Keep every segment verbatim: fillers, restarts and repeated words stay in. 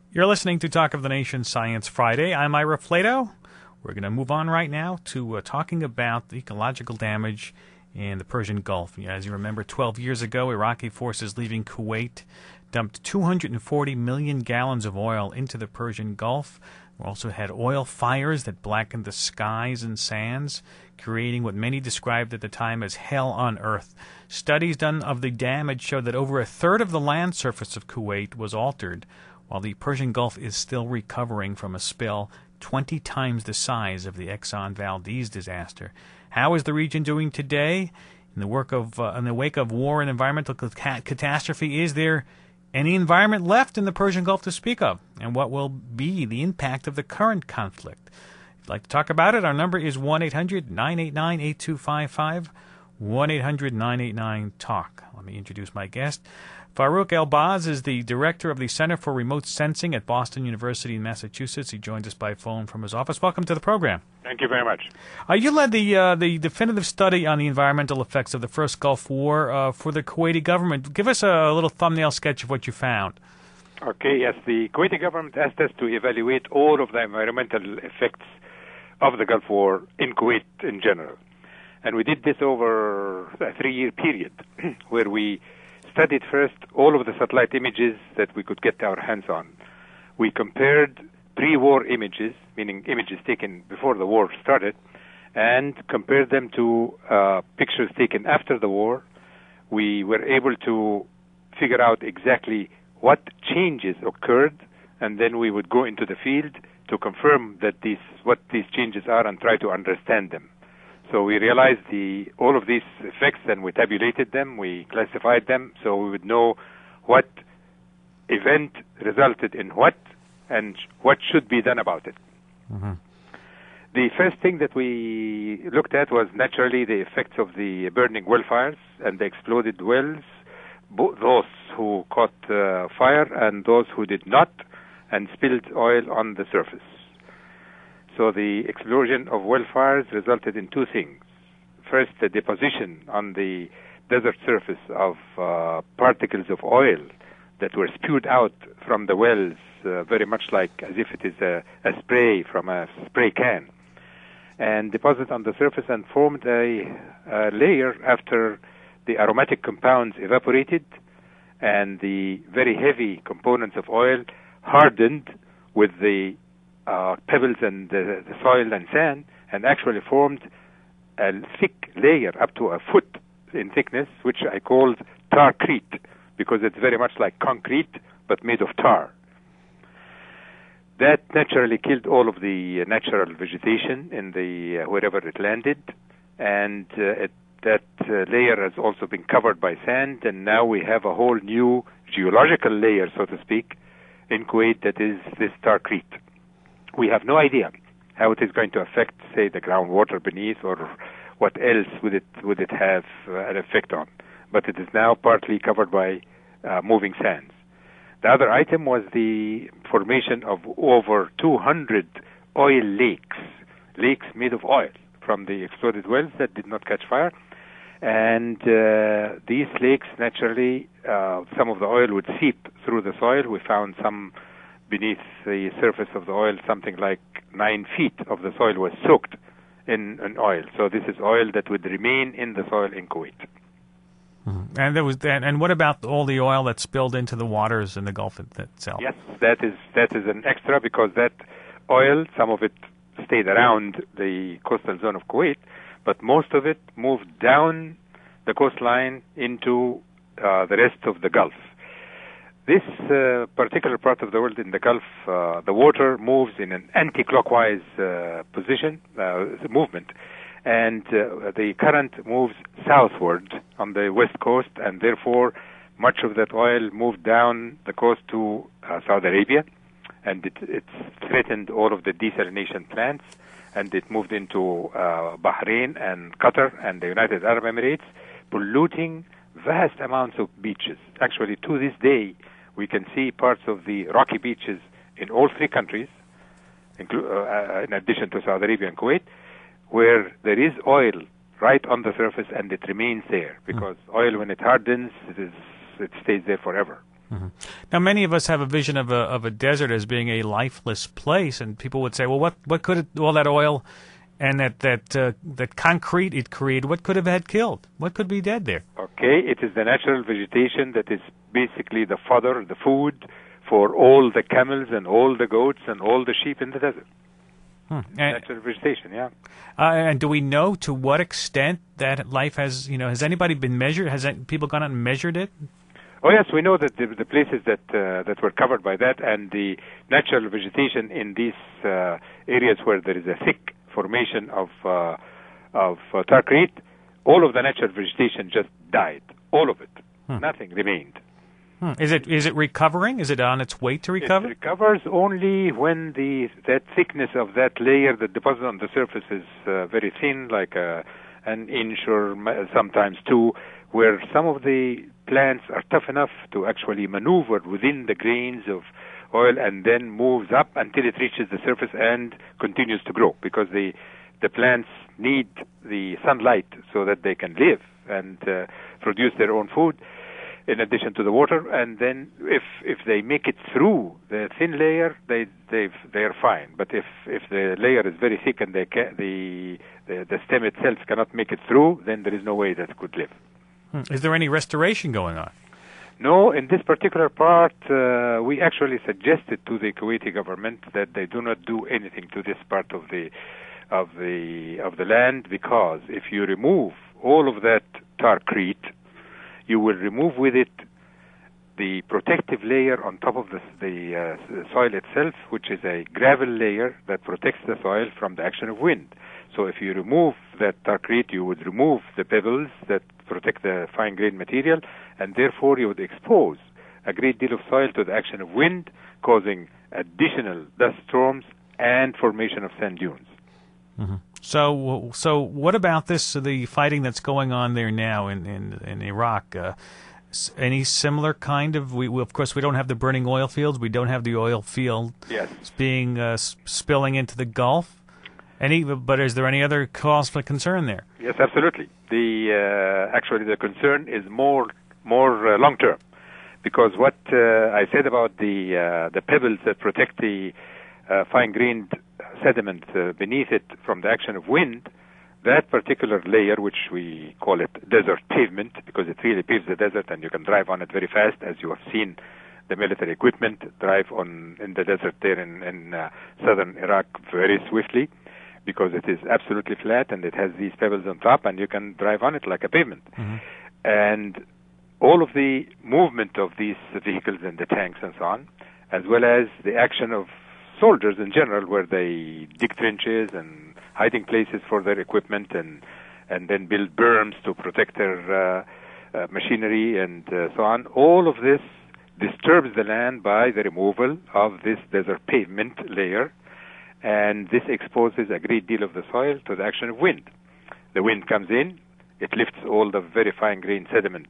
You're listening to Talk of the Nation Science Friday. I'm Ira Flato. We're going to move on right now to uh, talking about the ecological damage in the Persian Gulf. As you remember, twelve years ago, Iraqi forces leaving Kuwait dumped two hundred forty million gallons of oil into the Persian Gulf. We also had oil fires that blackened the skies and sands, creating what many described at the time as hell on earth. Studies done of the damage showed that over a third of the land surface of Kuwait was altered, while the Persian Gulf is still recovering from a spill twenty times the size of the Exxon Valdez disaster. How is the region doing today? In the work of, uh, in the wake of war and environmental ca- catastrophe, is there any environment left in the Persian Gulf to speak of? And what will be the impact of the current conflict? If you'd like to talk about it, our number is one eight hundred nine eight nine eight two five five, one eight hundred nine eight nine talk. Let me introduce my guest. Farouk Elbaz is the director of the Center for Remote Sensing at Boston University in Massachusetts. He joins us by phone from his office. Welcome to the program. Thank you very much. Uh, you led the uh, the definitive study on the environmental effects of the first Gulf War uh, for the Kuwaiti government. Give us a little thumbnail sketch of what you found. Okay, yes. The Kuwaiti government asked us to evaluate all of the environmental effects of the Gulf War in Kuwait in general. And we did this over a three-year period where we studied first all of the satellite images that we could get our hands on. We compared pre-war images, meaning images taken before the war started, and compared them to uh, pictures taken after the war. We were able to figure out exactly what changes occurred, and then we would go into the field to confirm that these what these changes are and try to understand them. So we realized the all of these effects, and we tabulated them, we classified them, so we would know what event resulted in what and what should be done about it. Mm-hmm. The first thing that we looked at was naturally the effects of the burning well fires and the exploded wells, both those who caught uh, fire and those who did not and spilled oil on the surface. So the explosion of well fires resulted in two things. First, the deposition on the desert surface of uh, particles of oil that were spewed out from the wells, uh, very much like as if it is a, a spray from a spray can, and deposited on the surface and formed a, a layer after the aromatic compounds evaporated and the very heavy components of oil hardened with the Uh, pebbles and the, the soil and sand, and actually formed a thick layer up to a foot in thickness, which I called tarcrete, because it's very much like concrete, but made of tar. That naturally killed all of the natural vegetation in the uh, wherever it landed, and uh, it, that uh, layer has also been covered by sand, and now we have a whole new geological layer, so to speak, in Kuwait that is this tarcrete. We have no idea how it is going to affect, say, the groundwater beneath, or what else would it would it have uh, an effect on. But it is now partly covered by uh, moving sands. The other item was the formation of over two hundred oil lakes, lakes made of oil from the exploded wells that did not catch fire. And uh, these lakes, naturally, uh, some of the oil would seep through the soil. We found some beneath the surface of the oil, something like nine feet of the soil was soaked in, in oil. So this is oil that would remain in the soil in Kuwait. Mm-hmm. And there was that. And what about all the oil that spilled into the waters in the Gulf itself? Yes, that is that is an extra, because that oil, some of it stayed around the coastal zone of Kuwait, but most of it moved down the coastline into uh, the rest of the Gulf. This uh, particular part of the world in the Gulf, uh, the water moves in an anti-clockwise uh, position, uh, movement, and uh, the current moves southward on the west coast, and therefore much of that oil moved down the coast to uh, Saudi Arabia, and it, it threatened all of the desalination plants, and it moved into uh, Bahrain and Qatar and the United Arab Emirates, polluting vast amounts of beaches. Actually, to this day, we can see parts of the rocky beaches in all three countries, inclu- uh, in addition to Saudi Arabia and Kuwait, where there is oil right on the surface and it remains there, because mm. oil, when it hardens, it, is, it stays there forever. Mm-hmm. Now, many of us have a vision of a of a desert as being a lifeless place, and people would say, "Well, what what could it, all that oil and that that uh, that concrete it created, what could have had killed? What could be dead there?" Okay, it is the natural vegetation that is basically the fodder, the food for all the camels and all the goats and all the sheep in the desert. Hmm. Natural vegetation, yeah. Uh, and do we know to what extent that life has, you know, has anybody been measured? Has that, people gone out and measured it? Oh yes, we know that the, the places that uh, that were covered by that and the natural vegetation in these uh, areas where there is a thick formation of uh, of uh, tarcrete, all of the natural vegetation just died, all of it. Hmm. Nothing remained. Hmm. Is it is it recovering? Is it on its way to recover? It recovers only when the that thickness of that layer that deposits on the surface is uh, very thin, like a, an inch or sometimes two, where some of the plants are tough enough to actually maneuver within the grains of oil and then moves up until it reaches the surface and continues to grow, because the the plants need the sunlight so that they can live and uh, produce their own food, in addition to the water. And then if if they make it through the thin layer, they they they are fine. But if if the layer is very thick and they ca- the, the the stem itself cannot make it through, then there is no way that it could live. Hmm. Is there any restoration going on? No, in this particular part, uh, we actually suggested to the Kuwaiti government that they do not do anything to this part of the of the of the land, because if you remove all of that tarcrete, you will remove with it the protective layer on top of the, the uh, soil itself, which is a gravel layer that protects the soil from the action of wind. So if you remove that tarcrete, you would remove the pebbles that protect the fine-grained material, and therefore you would expose a great deal of soil to the action of wind, causing additional dust storms and formation of sand dunes. Mm-hmm. So, so what about this? Uh, the fighting that's going on there now in in, in Iraq. Uh, any similar kind of? We, we of course we don't have the burning oil fields. We don't have the oil field yes. being uh, spilling into the Gulf. Any, but is there any other cause for concern there? Yes, absolutely. The uh, actually the concern is more more uh, long term, because what uh, I said about the uh, the pebbles that protect the uh, fine-grained sediment uh, beneath it from the action of wind, that particular layer, which we call it desert pavement, because it really paves the desert and you can drive on it very fast, as you have seen the military equipment drive on in the desert there in, in uh, southern Iraq very swiftly, because it is absolutely flat and it has these pebbles on top and you can drive on it like a pavement. Mm-hmm. And all of the movement of these vehicles and the tanks and so on, as well as the action of soldiers in general, where they dig trenches and hiding places for their equipment and and then build berms to protect their uh, uh, machinery and uh, so on. All of this disturbs the land by the removal of this desert pavement layer, and this exposes a great deal of the soil to the action of wind. The wind comes in, it lifts all the very fine-grained sediment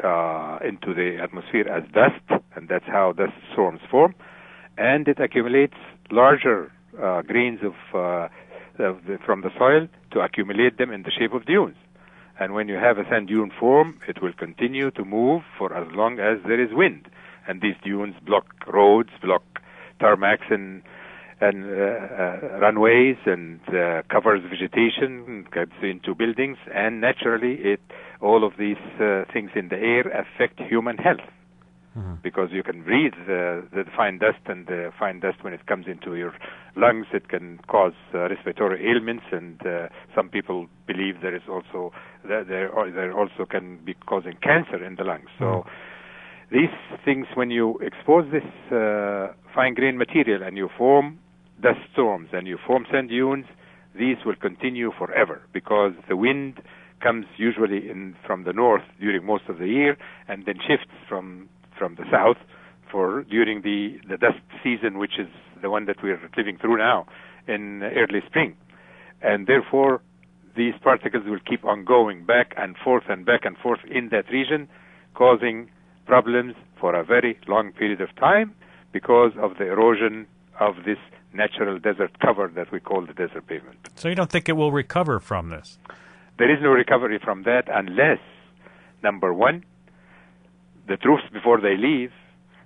uh, into the atmosphere as dust, and that's how dust storms form, and it accumulates larger uh, grains of, uh, of the, from the soil to accumulate them in the shape of dunes. And when you have a sand dune form, it will continue to move for as long as there is wind. And these dunes block roads, block tarmacs and and uh, uh, runways, and uh, covers vegetation, gets into buildings, and naturally, it all of these uh, things in the air affect human health. Mm-hmm. Because you can breathe uh, the fine dust, and the fine dust, when it comes into your lungs, it can cause uh, respiratory ailments, and uh, some people believe there is also that there, or there also can be causing cancer in the lungs. So mm-hmm. these things, when you expose this uh, fine-grained material and you form dust storms and you form sand dunes, these will continue forever, because the wind comes usually in from the north during most of the year, and then shifts from from the south for during the, the dust season, which is the one that we're living through now in early spring. And therefore, these particles will keep on going back and forth and back and forth in that region, causing problems for a very long period of time because of the erosion of this natural desert cover that we call the desert pavement. So you don't think it will recover from this? There is no recovery from that unless, number one, the troops, before they leave,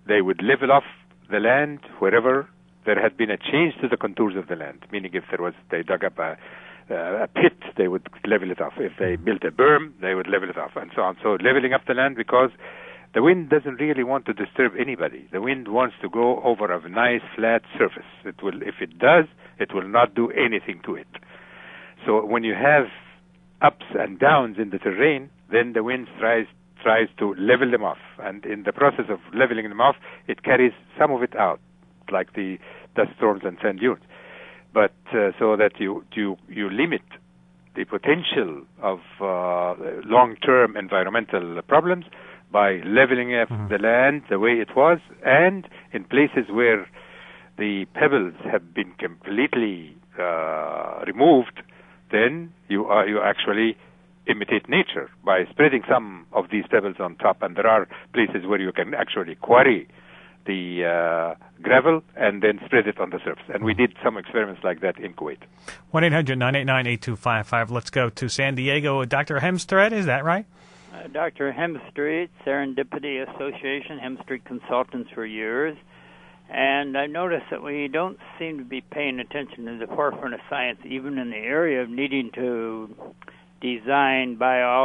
they would level off the land wherever there had been a change to the contours of the land, meaning if there was, they dug up a, uh, a pit, they would level it off. If they built a berm, they would level it off, and so on. So leveling up the land, because the wind doesn't really want to disturb anybody. The wind wants to go over a nice flat surface. It will, if it does, it will not do anything to it. So when you have ups and downs in the terrain, then the wind tries tries to level them off, and in the process of leveling them off, it carries some of it out, like the dust storms and sand dunes. But uh, so that you you you limit the potential of uh, long-term environmental problems by leveling up mm-hmm. the land the way it was, and in places where the pebbles have been completely uh, removed, then you are you actually imitate nature by spreading some of these pebbles on top. And there are places where you can actually quarry the uh, gravel and then spread it on the surface. And we did some experiments like that in Kuwait. one eight hundred nine eight nine eight two five five. Let's go to San Diego. Doctor Hemstreet, is that right? Uh, Doctor Hemstreet, Serendipity Association, Hemstreet Consultants for years. And I noticed that we don't seem to be paying attention to the forefront of science, even in the area of needing to design bio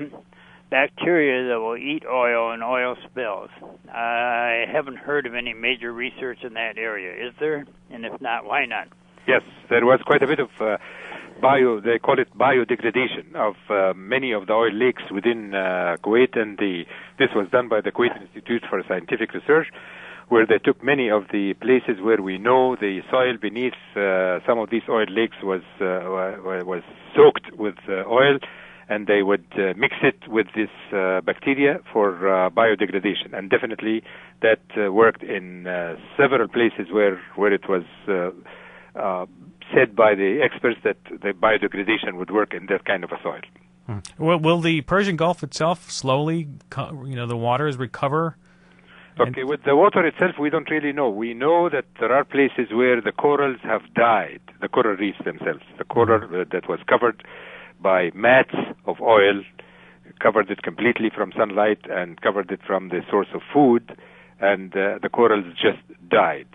bacteria that will eat oil and oil spills. I haven't heard of any major research in that area. Is there? And if not, why not? Yes, there was quite a bit of uh, bio, they call it biodegradation of uh, many of the oil lakes within uh, Kuwait, and the this was done by the Kuwait Institute for Scientific Research, where they took many of the places where we know the soil beneath uh, some of these oil lakes was uh, was soaked with uh, oil, and they would uh, mix it with this uh, bacteria for uh, biodegradation. And definitely that uh, worked in uh, several places where, where it was uh, uh, said by the experts that the biodegradation would work in that kind of a soil. Hmm. Well, will the Persian Gulf itself slowly, co- you know, the waters recover? Okay, with the water itself, we don't really know. We know that there are places where the corals have died, the coral reefs themselves. The coral uh, that was covered by mats of oil, covered it completely from sunlight and covered it from the source of food, and uh, the corals just died.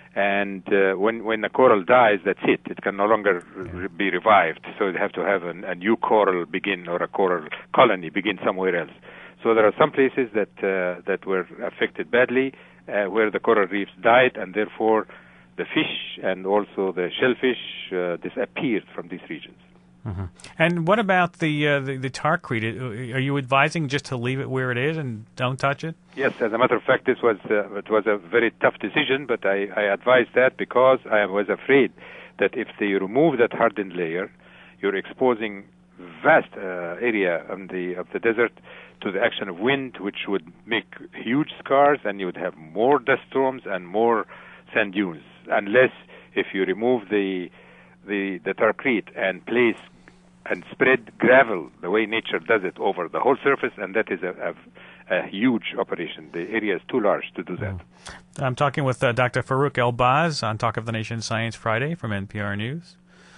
And uh, when when a coral dies, that's it. It can no longer re- be revived. So you have to have an, a new coral begin, or a coral colony begin somewhere else. So there are some places that uh, that were affected badly, uh, where the coral reefs died, and therefore the fish and also the shellfish uh, disappeared from these regions. Mm-hmm. And what about the, uh, the the tarcrete? Are you advising just to leave it where it is and don't touch it? Yes, as a matter of fact, this was uh, it was a very tough decision, but I, I advised that because I was afraid that if they remove that hardened layer, you're exposing vast uh, area of the of the desert to the action of wind, which would make huge scars, and you would have more dust storms and more sand dunes. Unless if you remove the the the tarcrete and place and spread gravel the way nature does it over the whole surface, and that is a, a, a huge operation. The area is too large to do that. Mm. I'm talking with uh, Doctor Farouk El-Baz on Talk of the Nation Science Friday from N P R News.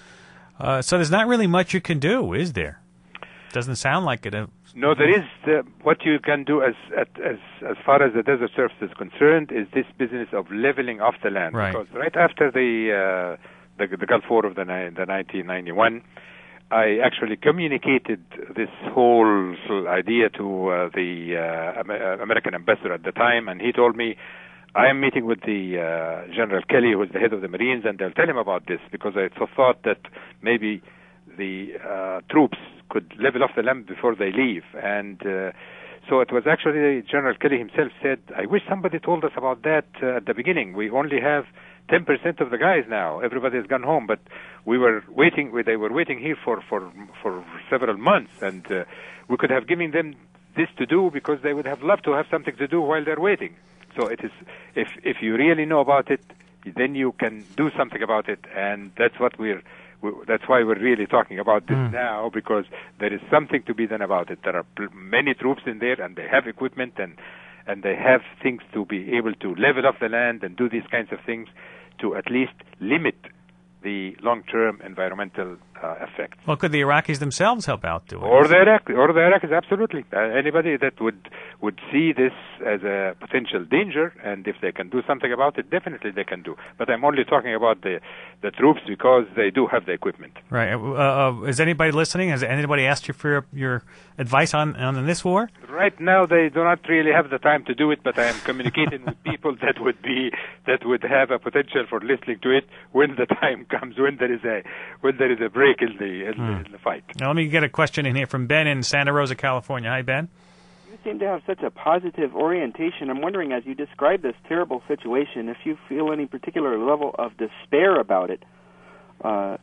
Uh, so there's not really much you can do, is there? Doesn't sound like it. Uh, no, there is. Uh, what you can do as, as as far as the desert surface is concerned is this business of leveling off the land. Right. Because right after the, uh, the the Gulf War of the, the nineteen ninety-one, I actually communicated this whole idea to uh, the uh, American ambassador at the time, and he told me, I am meeting with the uh, General Kelly, who is the head of the Marines, and they'll tell him about this, because I thought that maybe the uh, troops could level off the land before they leave. And uh, so it was actually General Kelly himself said, I wish somebody told us about that uh, at the beginning. We only have ten percent of the guys now. Everybody has gone home, but we were waiting, they were waiting here for, for, for several months, and uh, we could have given them this to do because they would have loved to have something to do while they're waiting. So it is, if if you really know about it, then you can do something about it, and that's what we're. We, that's why we're really talking about this mm. now, because there is something to be done about it. There are pl- many troops in there, and they have equipment, and and they have things to be able to level off the land and do these kinds of things to at least limit the long-term environmental uh, effects. Well, could the Iraqis themselves help out doing Or it? the Iraq, or the Iraqis, absolutely. Uh, anybody that would would see this as a potential danger, and if they can do something about it, definitely they can do. But I'm only talking about the the troops because they do have the equipment. Right. Uh, uh, is anybody listening? Has anybody asked you for your, your advice on, on this war? Right now, they do not really have the time to do it, but I am communicating with people that would be that would have a potential for listening to it when the time comes, when there is a when there is a break in the in, Hmm. in the fight. Now, let me get a question in here from Ben in Santa Rosa, California. Hi, Ben. You seem to have such a positive orientation. I'm wondering, as you describe this terrible situation, if you feel any particular level of despair about it. Uh,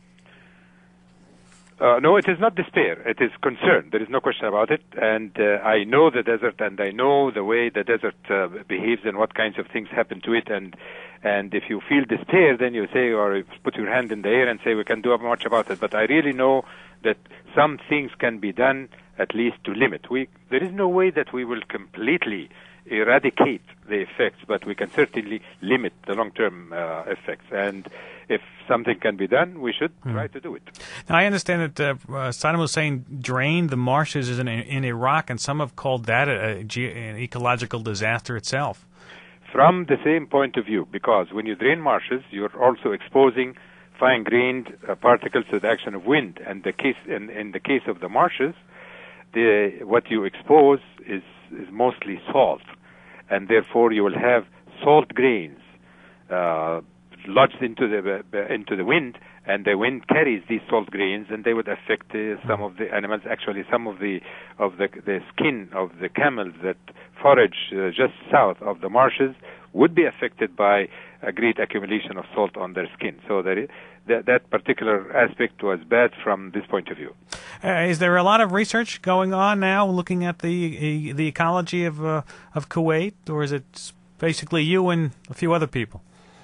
Uh, no, it is not despair. It is concern. There is no question about it. And uh, I know the desert, and I know the way the desert uh, behaves and what kinds of things happen to it. And and if you feel despair, then you say, or you put your hand in the air and say, we can do much about it. But I really know that some things can be done, at least to limit. We there is no way that we will completely eradicate the effects, but we can certainly limit the long-term uh, effects. And if something can be done, we should Mm. try to do it. Now, I understand that uh, uh, Saddam Hussein drained the marshes in, in Iraq, and some have called that a, a ge- an ecological disaster itself. From the same point of view, because when you drain marshes, you're also exposing fine-grained uh, particles to the action of wind. And the case in, in the case of the marshes, the what you expose is is mostly salt, and therefore you will have salt grains uh, lodged into the uh, into the wind, and the wind carries these salt grains, and they would affect uh, some of the animals. Actually, some of the of the the skin of the camels that forage uh, just south of the marshes would be affected by a great accumulation of salt on their skin. So that is, that, that particular aspect was bad from this point of view. Uh, is there a lot of research going on now, looking at the uh, the ecology of uh, of Kuwait, or is it basically you and a few other people?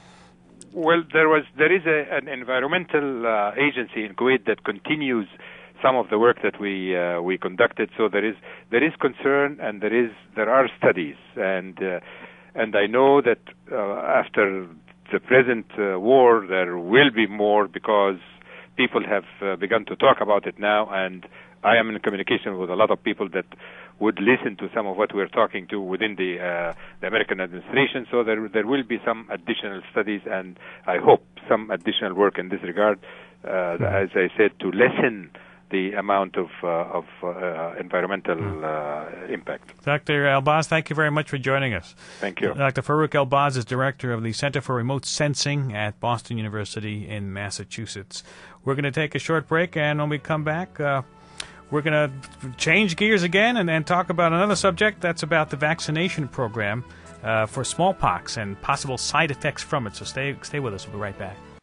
Well, there was there is a, an environmental uh, agency in Kuwait that continues some of the work that we uh, we conducted. So there is there is concern, and there is there are studies, and uh, and I know that uh, after the present uh, war there will be more, because people have uh, begun to talk about it now, and I am in communication with a lot of people that would listen to some of what we're talking to within the uh, the American administration. So there there will be some additional studies, and I hope some additional work in this regard, uh, as I said, to lessen the amount of uh, of uh, environmental uh, impact. Doctor Elbaz, thank you very much for joining us. Thank you. Doctor Farouk Elbaz is director of the Center for Remote Sensing at Boston University in Massachusetts. We're going to take a short break, and when we come back, uh, we're going to change gears again and, and talk about another subject that's about the vaccination program uh, for smallpox and possible side effects from it. So stay stay with us. We'll be right back.